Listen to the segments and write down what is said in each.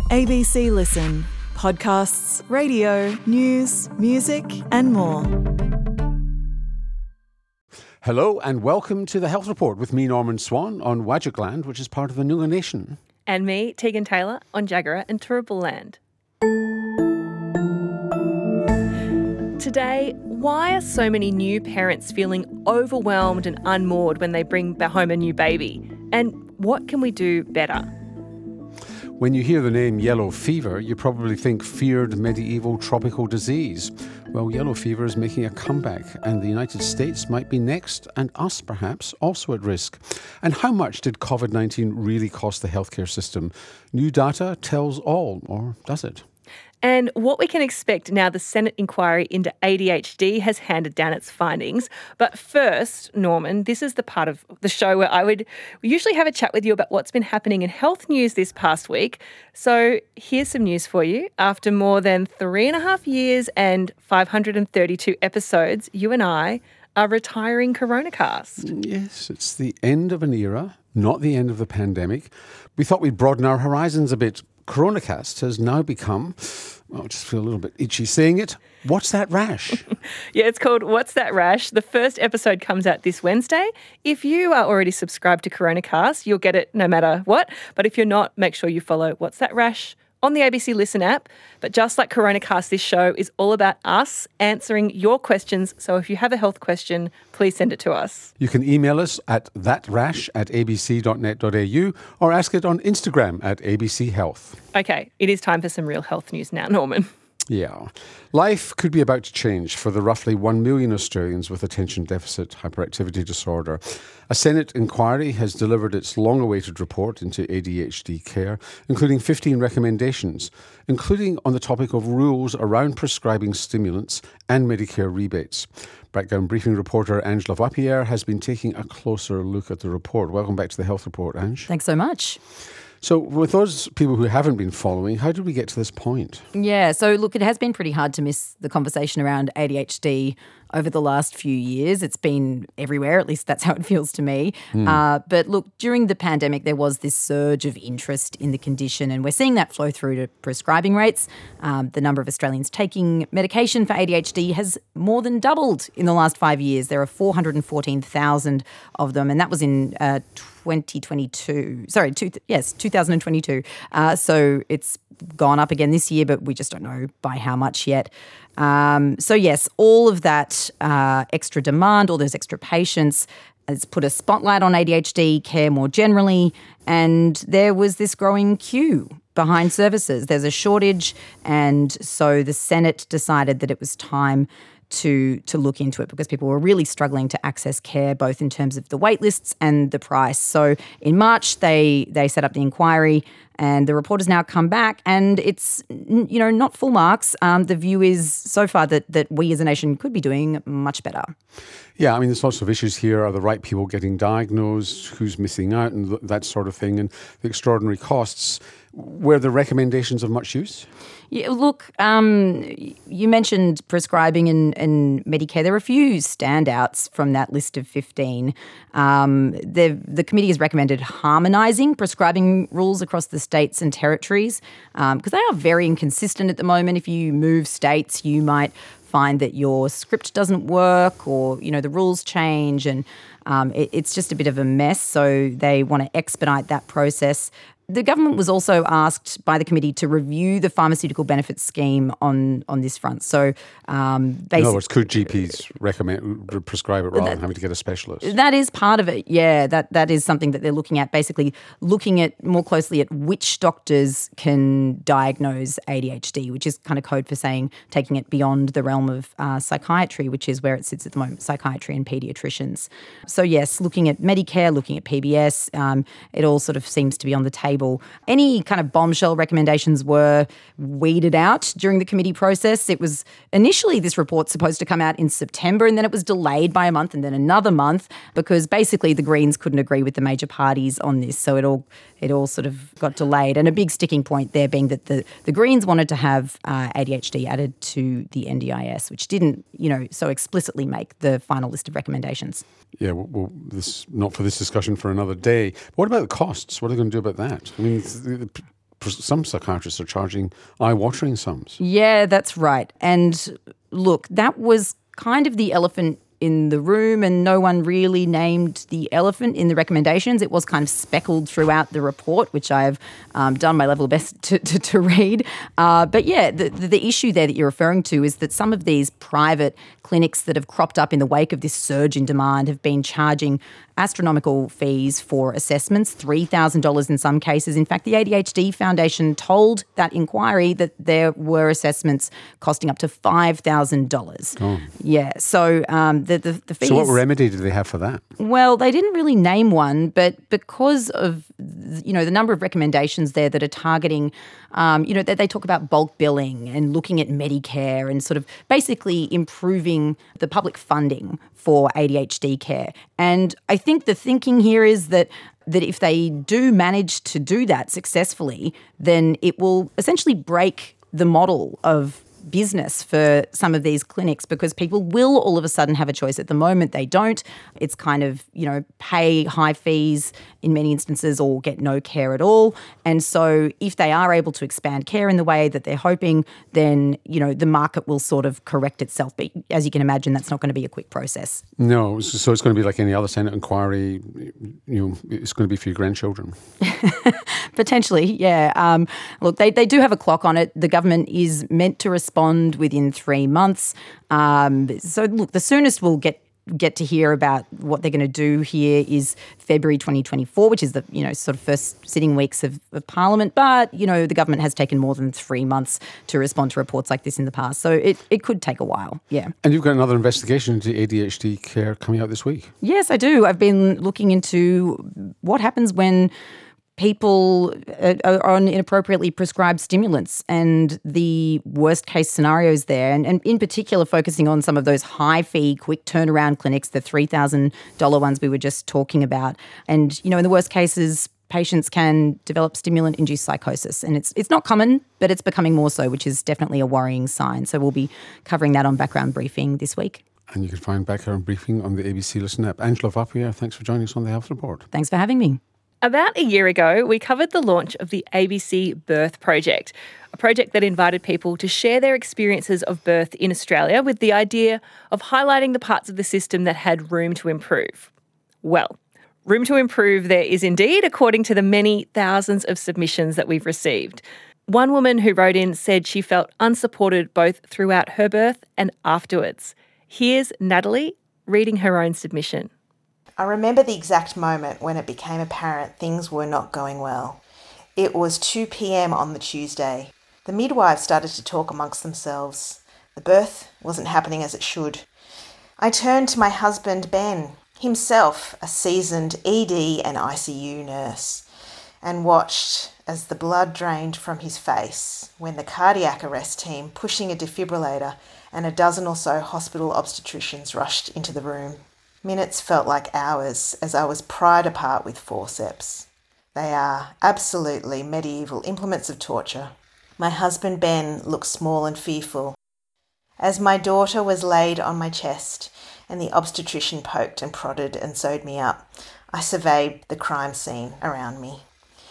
ABC Listen. Podcasts, radio, news, music and more. Hello and welcome to the Health Report with me, Norman Swan, on Whadjuk Land, which is part of the Noongar Nation. And me, Tegan Taylor, on Jagera and Turrbal Land. Today, why are so many new parents feeling overwhelmed and unmoored when they bring home a new baby? And what can we do better? When you hear the name yellow fever, you probably think feared medieval tropical disease. Well, yellow fever is making a comeback, and the United States might be next, and us perhaps also at risk. And how much did COVID-19 really cost the healthcare system? New data tells all, or does it? And what we can expect now the Senate inquiry into ADHD has handed down its findings. But first, Norman, this is the part of the show where I would usually have a chat with you about what's been happening in health news this past week. So here's some news for you. After more than 3.5 years and 532 episodes, you and I are retiring Coronacast. Yes, it's the end of an era, not the end of the pandemic. We thought we'd broaden our horizons a bit. Coronacast has now become, I just feel a little bit itchy saying it, What's That Rash? Yeah, it's called What's That Rash? The first episode comes out this Wednesday. If you are already subscribed to Coronacast, you'll get it no matter what. But if you're not, make sure you follow What's That Rash on the ABC Listen app. But just like Coronacast, this show is all about us answering your questions. So if you have a health question, please send it to us. You can email us at thatrash@abc.net.au or ask it on Instagram at ABC Health. Okay, it is time for some real health news now, Norman. Yeah. Life could be about to change for the roughly 1 million Australians with attention deficit hyperactivity disorder. A Senate inquiry has delivered its long-awaited report into ADHD care, including 15 recommendations, including on the topic of rules around prescribing stimulants and Medicare rebates. Background Briefing reporter Angela Vapierre has been taking a closer look at the report. Welcome back to the Health Report, Ange. Thanks so much. So with those people who haven't been following, how did we get to this point? Yeah, so look, it has been pretty hard to miss the conversation around ADHD over the last few years. It's been everywhere, at least that's how it feels to me. But look, during the pandemic, there was this surge of interest in the condition, and we're seeing that flow through to prescribing rates. The number of Australians taking medication for ADHD has more than doubled in the last 5 years. There are 414,000 of them, and that was in 2022. 2022. So it's gone up again this year, but we just don't know by how much yet. So yes, all of that extra demand, all those extra patients, has put a spotlight on ADHD care more generally, and there was this growing queue behind services. There's a shortage, and so the Senate decided that it was time to look into it because people were really struggling to access care, both in terms of the wait lists and the price. So in March, they set up the inquiry, and the report has now come back, and it's, not full marks. The view is so far that we as a nation could be doing much better. Yeah, I mean, there's lots of issues here. Are the right people getting diagnosed? Who's missing out? And that sort of thing. And the extraordinary costs. Were the recommendations of much use? Yeah, look, you mentioned prescribing and Medicare. There are a few standouts from that list of 15. The committee has recommended harmonising prescribing rules across the states and territories because they are very inconsistent at the moment. If you move states, you might find that your script doesn't work or, the rules change, and it's just a bit of a mess. So they want to expedite that process. The government was also asked by the committee to review the pharmaceutical benefits scheme on this front. So in other words, could GPs prescribe it rather than having to get a specialist? That is part of it, yeah. That is something that they're looking at, basically looking at more closely at which doctors can diagnose ADHD, which is kind of code for saying taking it beyond the realm of psychiatry, which is where it sits at the moment, psychiatry and paediatricians. So yes, looking at Medicare, looking at PBS, it all sort of seems to be on the table. Any kind of bombshell recommendations were weeded out during the committee process. It was initially this report supposed to come out in September, and then it was delayed by a month and then another month because basically the Greens couldn't agree with the major parties on this. So it all sort of got delayed. And a big sticking point there being that the Greens wanted to have ADHD added to the NDIS, which didn't, so explicitly make the final list of recommendations. Yeah, well, this not for this discussion for another day. What about the costs? What are they going to do about that? I mean, some psychiatrists are charging eye-watering sums. Yeah, that's right. And look, that was kind of the elephant in the room, and no one really named the elephant in the recommendations. It was kind of speckled throughout the report, which I've done my level best to read. But yeah, the issue there that you're referring to is that some of these private clinics that have cropped up in the wake of this surge in demand have been charging astronomical fees for assessments, $3,000 in some cases. In fact, the ADHD Foundation told that inquiry that there were assessments costing up to $5,000. Oh. Yeah, so the fees... So what remedy did they have for that? Well, they didn't really name one, but because of the number of recommendations there that are targeting, they talk about bulk billing and looking at Medicare and sort of basically improving the public funding for ADHD care. And I think the thinking here is that if they do manage to do that successfully, then it will essentially break the model of business for some of these clinics, because people will all of a sudden have a choice. At the moment, they don't. It's kind of, pay high fees in many instances or get no care at all. And so if they are able to expand care in the way that they're hoping, then, the market will sort of correct itself. But as you can imagine, that's not going to be a quick process. No, so it's going to be like any other Senate inquiry, it's going to be for your grandchildren. Potentially, yeah. Look, they do have a clock on it. The government is meant to respond within 3 months. So look, the soonest we'll get to hear about what they're going to do here is February 2024, which is the sort of first sitting weeks of Parliament. But the government has taken more than 3 months to respond to reports like this in the past, so it could take a while. Yeah. And you've got another investigation into ADHD care coming out this week. Yes, I do. I've been looking into what happens when people are on inappropriately prescribed stimulants and the worst case scenarios there, and in particular focusing on some of those high fee, quick turnaround clinics, the $3,000 ones we were just talking about. And, in the worst cases, patients can develop stimulant-induced psychosis. And it's not common, but it's becoming more so, which is definitely a worrying sign. So we'll be covering that on Background Briefing this week. And you can find Background Briefing on the ABC Listen app. Angela Vapia, thanks for joining us on the Health Report. Thanks for having me. About a year ago, we covered the launch of the ABC Birth Project, a project that invited people to share their experiences of birth in Australia with the idea of highlighting the parts of the system that had room to improve. Well, room to improve there is indeed, according to the many thousands of submissions that we've received. One woman who wrote in said she felt unsupported both throughout her birth and afterwards. Here's Natalie reading her own submission. I remember the exact moment when it became apparent things were not going well. It was 2 p.m. on the Tuesday. The midwives started to talk amongst themselves. The birth wasn't happening as it should. I turned to my husband, Ben, himself a seasoned ED and ICU nurse, and watched as the blood drained from his face when the cardiac arrest team, pushing a defibrillator, and a dozen or so hospital obstetricians rushed into the room. Minutes felt like hours as I was pried apart with forceps. They are absolutely medieval implements of torture. My husband Ben looked small and fearful. As my daughter was laid on my chest and the obstetrician poked and prodded and sewed me up, I surveyed the crime scene around me.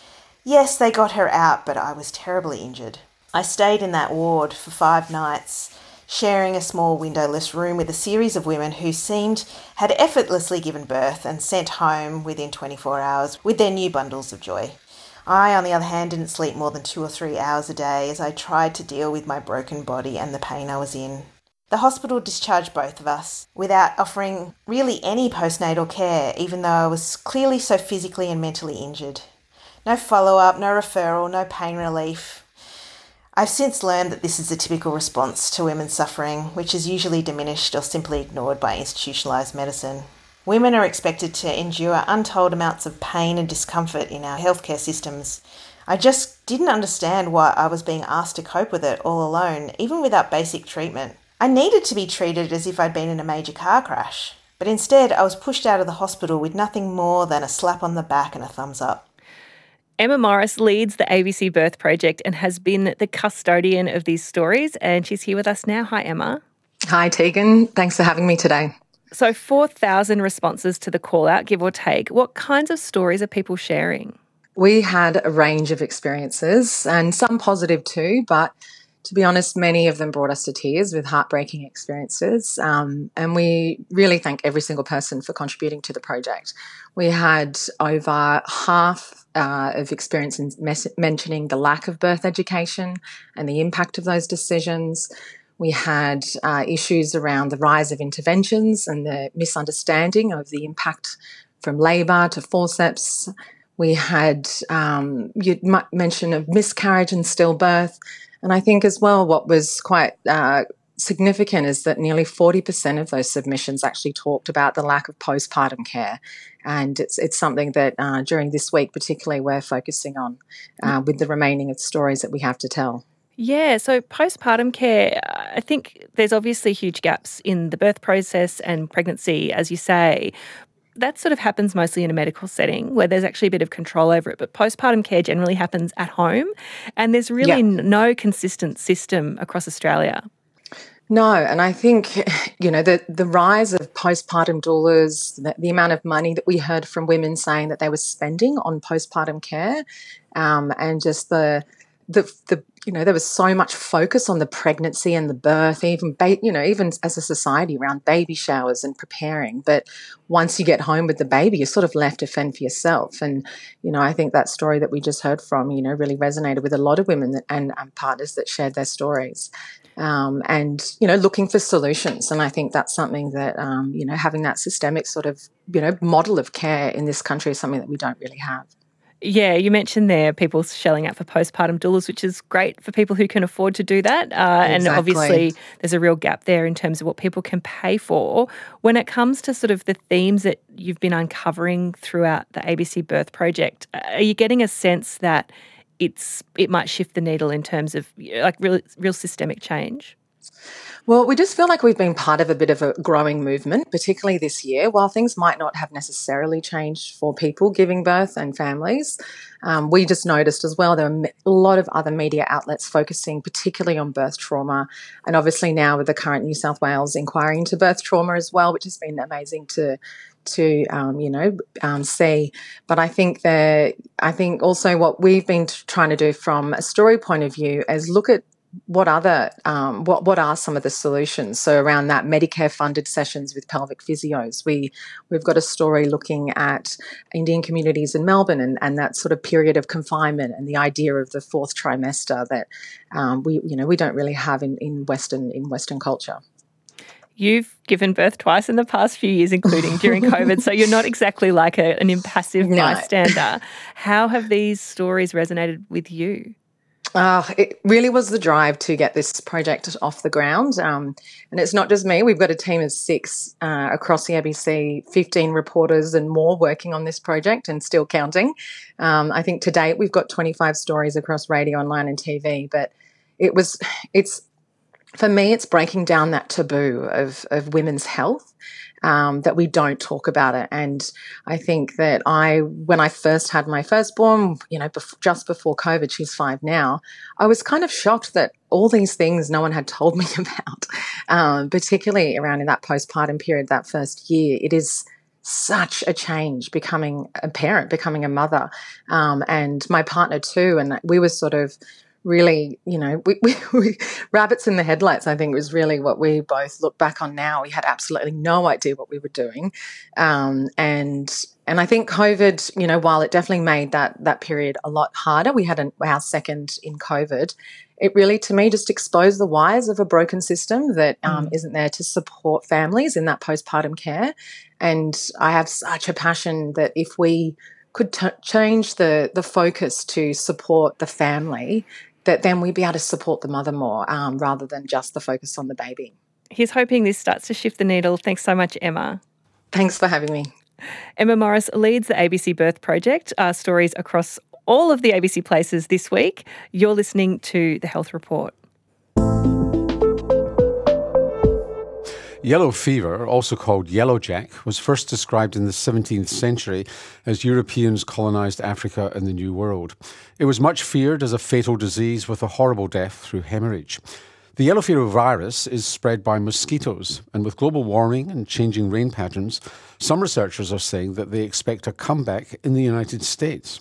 Yes, they got her out, but I was terribly injured. I stayed in that ward for 5 nights, sharing a small windowless room with a series of women who had effortlessly given birth and sent home within 24 hours with their new bundles of joy. I, on the other hand, didn't sleep more than 2 or 3 hours a day as I tried to deal with my broken body and the pain I was in. The hospital discharged both of us without offering really any postnatal care, even though I was clearly so physically and mentally injured. No follow-up, no referral, no pain relief. I've since learned that this is a typical response to women's suffering, which is usually diminished or simply ignored by institutionalised medicine. Women are expected to endure untold amounts of pain and discomfort in our healthcare systems. I just didn't understand why I was being asked to cope with it all alone, even without basic treatment. I needed to be treated as if I'd been in a major car crash, but instead I was pushed out of the hospital with nothing more than a slap on the back and a thumbs up. Emma Morris leads the ABC Birth Project and has been the custodian of these stories, and she's here with us now. Hi, Emma. Hi, Tegan. Thanks for having me today. So 4,000 responses to the call-out, give or take. What kinds of stories are people sharing? We had a range of experiences and some positive too, but to be honest, many of them brought us to tears with heartbreaking experiences. And we really thank every single person for contributing to the project. We had over half of experiences mentioning the lack of birth education and the impact of those decisions. We had issues around the rise of interventions and the misunderstanding of the impact from labour to forceps. We had you mention of miscarriage and stillbirth. And I think as well what was quite significant is that nearly 40% of those submissions actually talked about the lack of postpartum care. And it's something that during this week particularly we're focusing on with the remaining of the stories that we have to tell. Yeah, so postpartum care, I think there's obviously huge gaps in the birth process and pregnancy, as you say. That sort of happens mostly in a medical setting where there's actually a bit of control over it, but postpartum care generally happens at home, and there's really no consistent system across Australia. No, and I think, the rise of postpartum doulas, the amount of money that we heard from women saying that they were spending on postpartum care, and just the there was so much focus on the pregnancy and the birth, even as a society around baby showers and preparing. But once you get home with the baby, you're sort of left to fend for yourself. And, I think that story that we just heard from, really resonated with a lot of women and partners that shared their stories. And looking for solutions. And I think that's something that, having that systemic sort of, model of care in this country is something that we don't really have. Yeah, you mentioned there people shelling out for postpartum doulas, which is great for people who can afford to do that. And obviously there's a real gap there in terms of what people can pay for. When it comes to sort of the themes that you've been uncovering throughout the ABC Birth Project, are you getting a sense that it might shift the needle in terms of like real systemic change? Well, we just feel like we've been part of a bit of a growing movement, particularly this year. While things might not have necessarily changed for people giving birth and families, we just noticed as well there are a lot of other media outlets focusing particularly on birth trauma, and obviously now with the current New South Wales inquiry into birth trauma as well, which has been amazing to see. But I think also what we've been trying to do from a story point of view is look at what are some of the solutions? So around that, Medicare funded sessions with pelvic physios. We've got a story looking at Indian communities in Melbourne and that sort of period of confinement and the idea of the fourth trimester that we don't really have in Western culture. You've given birth twice in the past few years, including during COVID, so you're not exactly like an impassive bystander. How have these stories resonated with you? It really was the drive to get this project off the ground. And it's not just me. We've got a team of 6 across the ABC, 15 reporters and more working on this project and still counting. I think to date we've got 25 stories across radio, online and TV. But for me, it's breaking down that taboo of women's health. That we don't talk about it. And I think that when I first had my firstborn, just before COVID, she's 5 now, I was kind of shocked that all these things no one had told me about, particularly around in that postpartum period, that first year. It is such a change becoming a parent, becoming a mother, and my partner too. And we were sort of really, we rabbits in the headlights, I think was really what we both look back on now. We had absolutely no idea what we were doing. And I think COVID, while it definitely made that period a lot harder, we had our second in COVID. It really, to me, just exposed the whys of a broken system that isn't there to support families in that postpartum care. And I have such a passion that if we could change the focus to support the family, that then we'd be able to support the mother more rather than just the focus on the baby. Here's hoping this starts to shift the needle. Thanks so much, Emma. Thanks for having me. Emma Morris leads the ABC Birth Project, stories across all of the ABC places this week. You're listening to The Health Report. Yellow fever, also called yellowjack, was first described in the 17th century as Europeans colonised Africa and the New World. It was much feared as a fatal disease with a horrible death through hemorrhage. The yellow fever virus is spread by mosquitoes, and with global warming and changing rain patterns, some researchers are saying that they expect a comeback in the United States.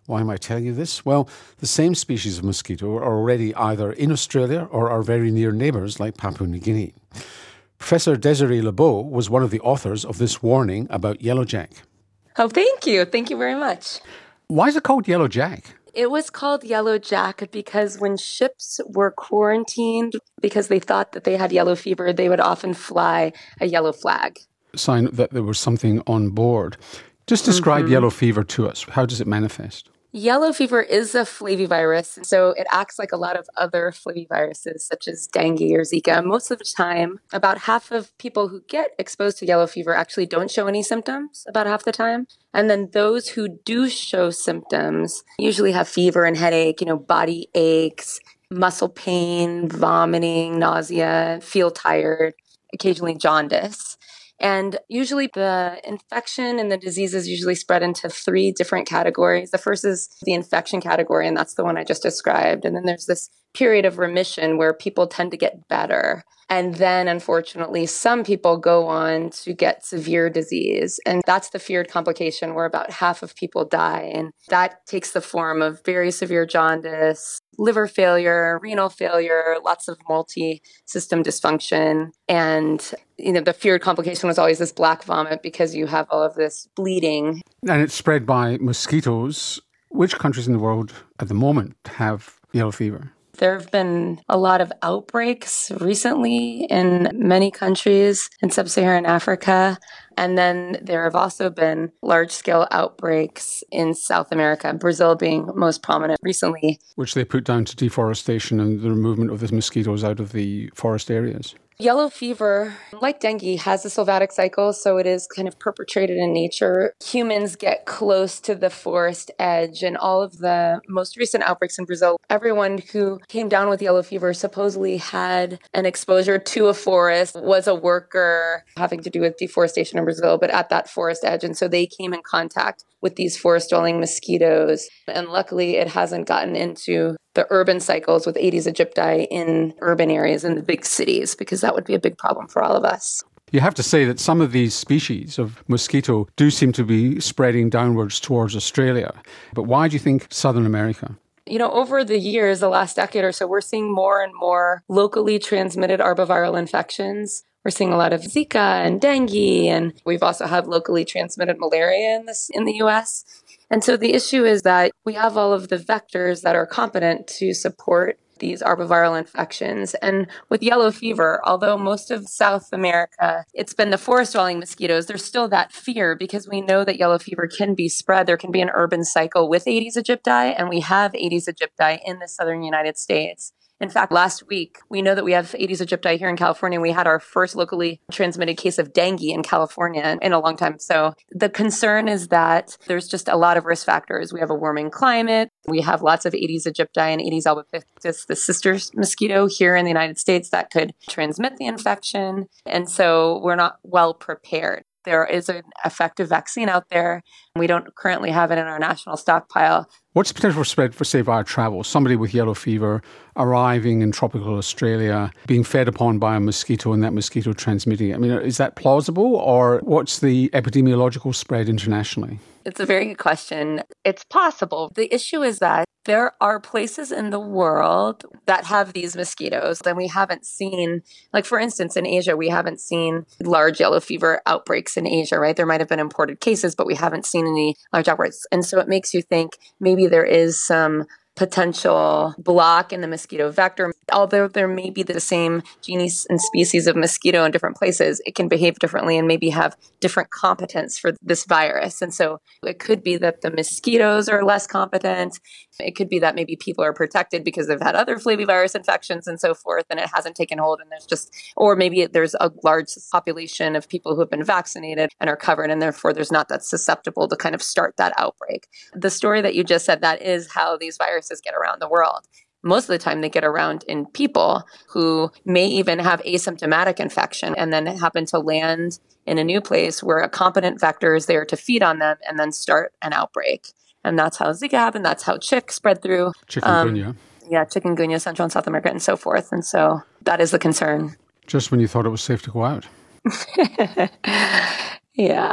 Why am I telling you this? Well, the same species of mosquito are already either in Australia or are very near neighbours like Papua New Guinea. Professor Desiree Lebeau was one of the authors of this warning about yellowjack. Oh, thank you. Thank you very much. Why is it called yellowjack? It was called yellowjack because when ships were quarantined because they thought that they had yellow fever, they would often fly a yellow flag. Sign that there was something on board. Just describe yellow fever to us. How does it manifest? Yellow fever is a flavivirus, so it acts like a lot of other flaviviruses, such as dengue or Zika. Most of the time, about half of people who get exposed to yellow fever actually don't show any symptoms, about half the time. And then those who do show symptoms usually have fever and headache, body aches, muscle pain, vomiting, nausea, feel tired, occasionally jaundice. And usually the infection and the disease is usually spread into 3 different categories. The first is the infection category, and that's the one I just described. And then there's this period of remission where people tend to get better. And then, unfortunately, some people go on to get severe disease. And that's the feared complication where about half of people die. And that takes the form of very severe jaundice, liver failure, renal failure, lots of multi-system dysfunction. And, the feared complication was always this black vomit because you have all of this bleeding. And it's spread by mosquitoes. Which countries in the world at the moment have yellow fever? There have been a lot of outbreaks recently in many countries in sub-Saharan Africa. And then there have also been large-scale outbreaks in South America, Brazil being most prominent recently. Which they put down to deforestation and the removal of the mosquitoes out of the forest areas. Yellow fever, like dengue, has a sylvatic cycle, so it is kind of perpetrated in nature. Humans get close to the forest edge, and all of the most recent outbreaks in Brazil, everyone who came down with yellow fever supposedly had an exposure to a forest, was a worker having to do with deforestation in Brazil, but at that forest edge. And so they came in contact with these forest-dwelling mosquitoes. And luckily, it hasn't gotten into the urban cycles with Aedes aegypti in urban areas in the big cities, because that would be a big problem for all of us. You have to say that some of these species of mosquito do seem to be spreading downwards towards Australia. But why do you think Southern America? Over the years, the last decade or so, we're seeing more and more locally transmitted arboviral infections. We're seeing a lot of Zika and dengue, and we've also had locally transmitted malaria in the U.S. And so the issue is that we have all of the vectors that are competent to support these arboviral infections. And with yellow fever, although most of South America, it's been the forest-dwelling mosquitoes, there's still that fear because we know that yellow fever can be spread. There can be an urban cycle with Aedes aegypti, and we have Aedes aegypti in the southern United States. In fact, last week, we know that we have Aedes aegypti here in California. We had our first locally transmitted case of dengue in California in a long time. So the concern is that there's just a lot of risk factors. We have a warming climate. We have lots of Aedes aegypti and Aedes albopictus, the sister mosquito here in the United States that could transmit the infection. And so we're not well prepared. There is an effective vaccine out there. We don't currently have it in our national stockpile. What's the potential for spread for, say, via travel? Somebody with yellow fever arriving in tropical Australia, being fed upon by a mosquito and that mosquito transmitting it. I mean, is that plausible, or what's the epidemiological spread internationally? It's a very good question. It's possible. The issue is that there are places in the world that have these mosquitoes that we haven't seen. Like, for instance, in Asia, we haven't seen large yellow fever outbreaks in Asia, right? There might have been imported cases, but we haven't seen any large outbreaks. And so it makes you think maybe there is some potential block in the mosquito vector. Although there may be the same genus and species of mosquito in different places, it can behave differently and maybe have different competence for this virus. And so it could be that the mosquitoes are less competent. It could be that maybe people are protected because they've had other flavivirus infections and so forth, and it hasn't taken hold. And or maybe there's a large population of people who have been vaccinated and are covered, and therefore there's not that susceptible to kind of start that outbreak. The story that you just said, that is how these viruses get around the world. Most of the time they get around in people who may even have asymptomatic infection and then happen to land in a new place where a competent vector is there to feed on them and then start an outbreak. And that's how Zika happened. That's how Chick spread through. Chikungunya. Chikungunya, Central and South America, and so forth. And so that is the concern. Just when you thought it was safe to go out. Yeah.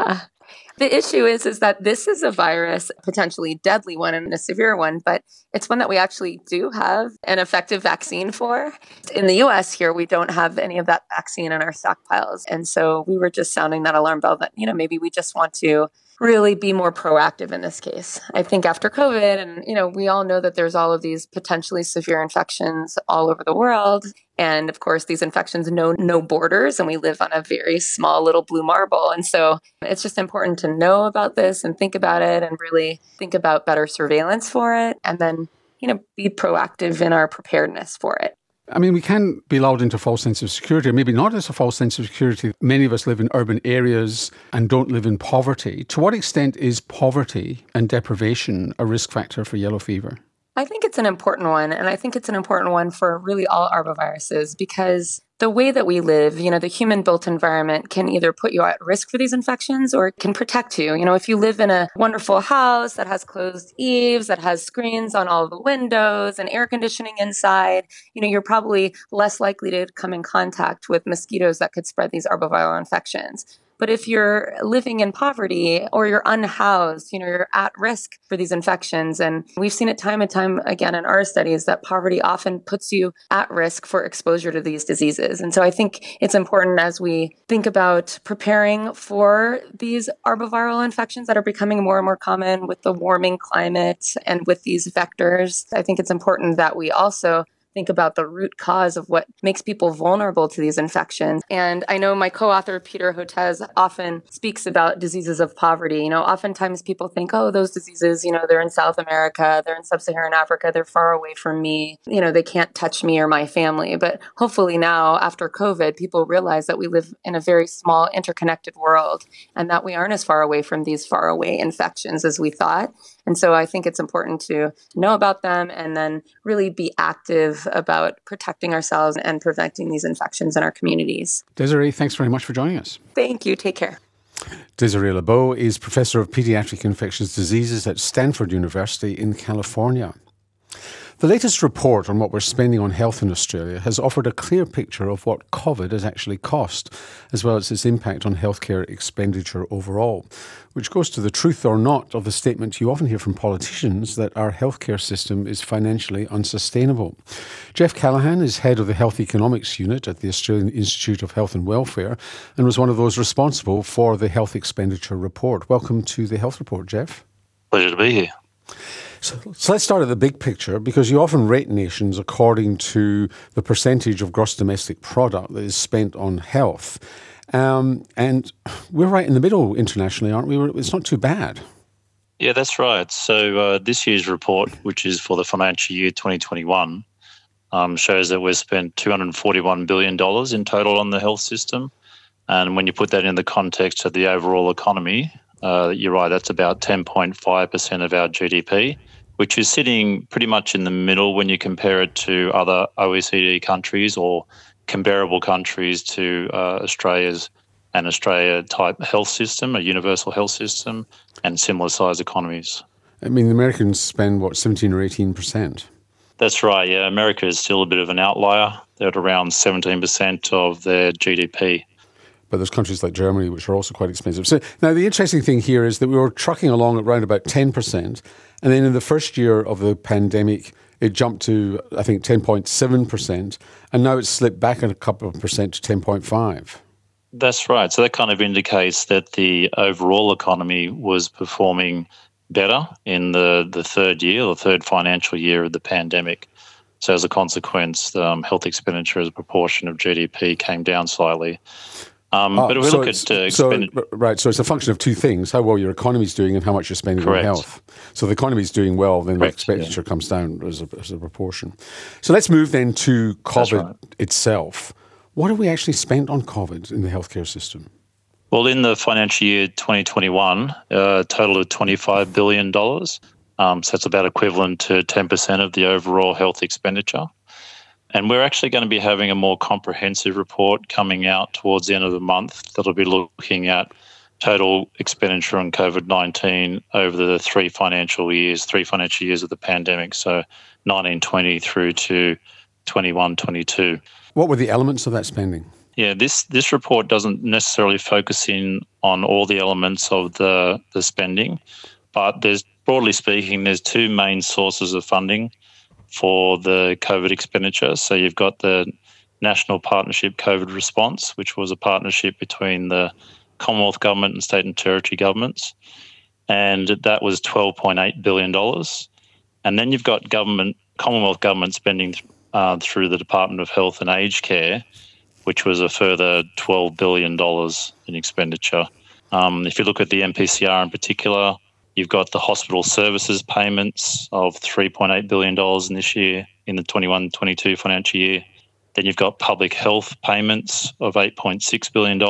The issue is that this is a virus, potentially deadly one and a severe one, but it's one that we actually do have an effective vaccine for. In the US here, we don't have any of that vaccine in our stockpiles. And so we were just sounding that alarm bell that, maybe we just want to really be more proactive in this case. I think after COVID, and, we all know that there's all of these potentially severe infections all over the world. And of course, these infections know no borders, and we live on a very small little blue marble. And so it's just important to know about this and think about it and really think about better surveillance for it. And then, be proactive in our preparedness for it. I mean, we can be lulled into a false sense of security, or maybe not as a false sense of security. Many of us live in urban areas and don't live in poverty. To what extent is poverty and deprivation a risk factor for yellow fever? I think it's an important one, and I think it's an important one for really all arboviruses because the way that we live, the human-built environment can either put you at risk for these infections or it can protect you. If you live in a wonderful house that has closed eaves, that has screens on all of the windows and air conditioning inside, you're probably less likely to come in contact with mosquitoes that could spread these arboviral infections. But if you're living in poverty or you're unhoused, you're at risk for these infections. And we've seen it time and time again in our studies that poverty often puts you at risk for exposure to these diseases. And so I think it's important as we think about preparing for these arboviral infections that are becoming more and more common with the warming climate and with these vectors. I think it's important that we also think about the root cause of what makes people vulnerable to these infections. And I know my co-author, Peter Hotez, often speaks about diseases of poverty. Oftentimes people think, those diseases, they're in South America, they're in Sub-Saharan Africa, they're far away from me, they can't touch me or my family. But hopefully now, after COVID, people realize that we live in a very small, interconnected world and that we aren't as far away from these far away infections as we thought. And so I think it's important to know about them and then really be active about protecting ourselves and preventing these infections in our communities. Desiree, thanks very much for joining us. Thank you. Take care. Desiree LeBeau is Professor of Pediatric Infectious Diseases at Stanford University in California. The latest report on what we're spending on health in Australia has offered a clear picture of what COVID has actually cost, as well as its impact on healthcare expenditure overall, which goes to the truth or not of the statement you often hear from politicians that our healthcare system is financially unsustainable. Jeff Callaghan is head of the Health Economics Unit at the Australian Institute of Health and Welfare and was one of those responsible for the health expenditure report. Welcome to the Health Report, Jeff. Pleasure to be here. So let's start at the big picture, because you often rate nations according to the percentage of gross domestic product that is spent on health. And we're right in the middle internationally, aren't we? It's not too bad. Yeah, that's right. So this year's report, which is for the financial year 2021, shows that we've spent $241 billion in total on the health system. And when you put that in the context of the overall economy, you're right, that's about 10.5% of our GDP, which is sitting pretty much in the middle when you compare it to other OECD countries or comparable countries to Australia's and Australia-type health system, a universal health system, and similar-sized economies. I mean, the Americans spend, 17 or 18%? That's right, yeah. America is still a bit of an outlier. They're at around 17% of their GDP. But there's countries like Germany which are also quite expensive. So now the interesting thing here is that we were trucking along at around about 10%, and then in the first year of the pandemic, it jumped to, I think, 10.7%, and now it's slipped back a couple of percent to 10.5%. That's right. So that kind of indicates that the overall economy was performing better in the third financial year of the pandemic. So as a consequence, health expenditure as a proportion of GDP came down slightly. But if we look at expenditure... Right, so it's a function of two things, how well your economy is doing and how much you're spending on health. So the economy is doing well, then the expenditure comes down as a proportion. So let's move then to COVID itself. What have we actually spent on COVID in the healthcare system? Well, in the financial year 2021, a total of $25 billion. So that's about equivalent to 10% of the overall health expenditure. And we're actually going to be having a more comprehensive report coming out towards the end of the month that'll be looking at total expenditure on COVID-19 over the three financial years of the pandemic, so 1920 through to 21-22. What were the elements of that spending? Yeah, this report doesn't necessarily focus in on all the elements of the spending, but broadly speaking, there's two main sources of funding for the COVID expenditure. So you've got the National Partnership COVID Response, which was a partnership between the Commonwealth Government and state and territory governments, and that was $12.8 billion. And then you've got Commonwealth Government spending through the Department of Health and Aged Care, which was a further $12 billion in expenditure. If you look at the MPCR in particular, you've got the hospital services payments of $3.8 billion in this year, in the 21-22 financial year. Then you've got public health payments of $8.6 billion,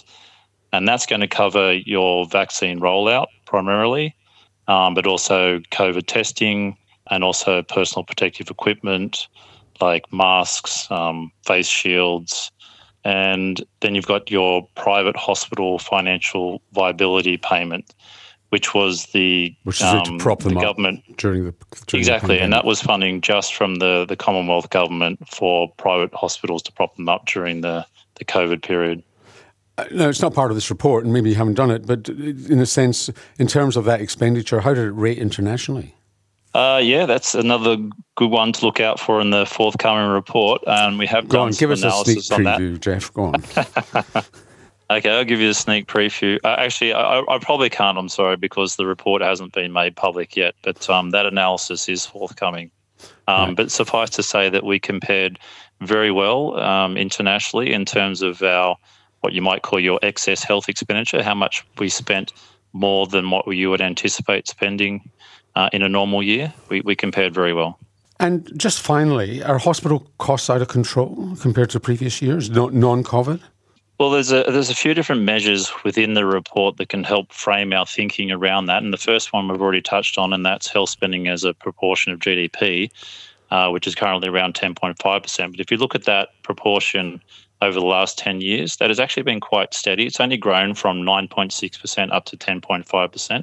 and that's going to cover your vaccine rollout primarily, but also COVID testing and also personal protective equipment like masks, face shields. And then you've got your private hospital financial viability payment, which is to prop them government up during the exactly, and that was funding just from the Commonwealth Government for private hospitals to prop them up during the COVID period. No, it's not part of this report, and maybe you haven't done it, but in a sense, in terms of that expenditure, how did it rate internationally? Yeah, that's another good one to look out for in the forthcoming report. And we have done some analysis on that. Give us a sneak preview, Jeff. Go on. Okay, I'll give you a sneak preview. Actually, I probably can't, I'm sorry, because the report hasn't been made public yet, but that analysis is forthcoming. Right. But suffice to say that we compared very well internationally in terms of what you might call your excess health expenditure, how much we spent more than what you would anticipate spending in a normal year. We compared very well. And just finally, are hospital costs out of control compared to previous years, non-COVID? Well, there's a few different measures within the report that can help frame our thinking around that. And the first one we've already touched on, and that's health spending as a proportion of GDP, which is currently around 10.5%. But if you look at that proportion over the last 10 years, that has actually been quite steady. It's only grown from 9.6% up to 10.5%.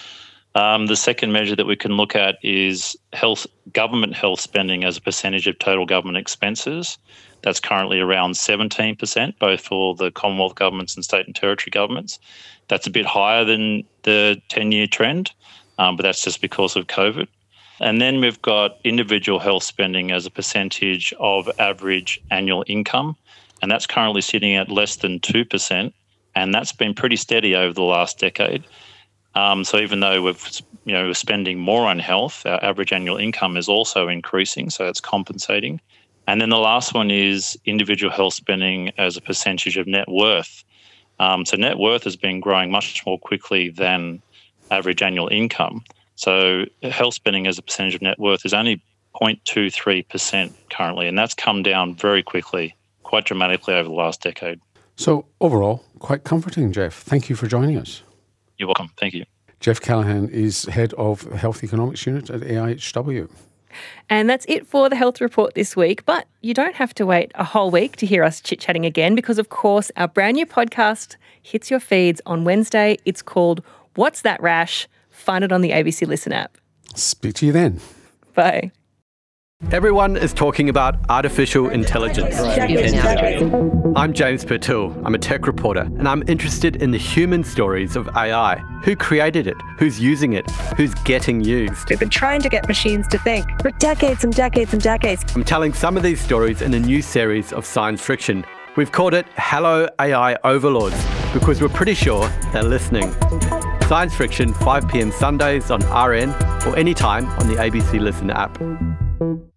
The second measure that we can look at is government health spending as a percentage of total government expenses. That's currently around 17%, both for the Commonwealth governments and state and territory governments. That's a bit higher than the 10-year trend, but that's just because of COVID. And then we've got individual health spending as a percentage of average annual income, and that's currently sitting at less than 2%, and that's been pretty steady over the last decade. So even though we're spending more on health, our average annual income is also increasing, so it's compensating. And then the last one is individual health spending as a percentage of net worth. So net worth has been growing much more quickly than average annual income. So health spending as a percentage of net worth is only 0.23% currently, and that's come down very quickly, quite dramatically over the last decade. So overall, quite comforting, Jeff. Thank you for joining us. You're welcome. Thank you. Jeff Callaghan is Head of Health Economics Unit at AIHW. And that's it for the Health Report this week. But you don't have to wait a whole week to hear us chit-chatting again because, of course, our brand new podcast hits your feeds on Wednesday. It's called What's That Rash? Find it on the ABC Listen app. Speak to you then. Bye. Everyone is talking about artificial intelligence. I'm James Purtill. I'm a tech reporter, and I'm interested in the human stories of AI. Who created it? Who's using it? Who's getting used? We've been trying to get machines to think for decades and decades and decades. I'm telling some of these stories in a new series of science fiction. We've called it Hello AI Overlords because we're pretty sure they're listening. Science Friction, 5 p.m. Sundays on RN or anytime on the ABC Listen app.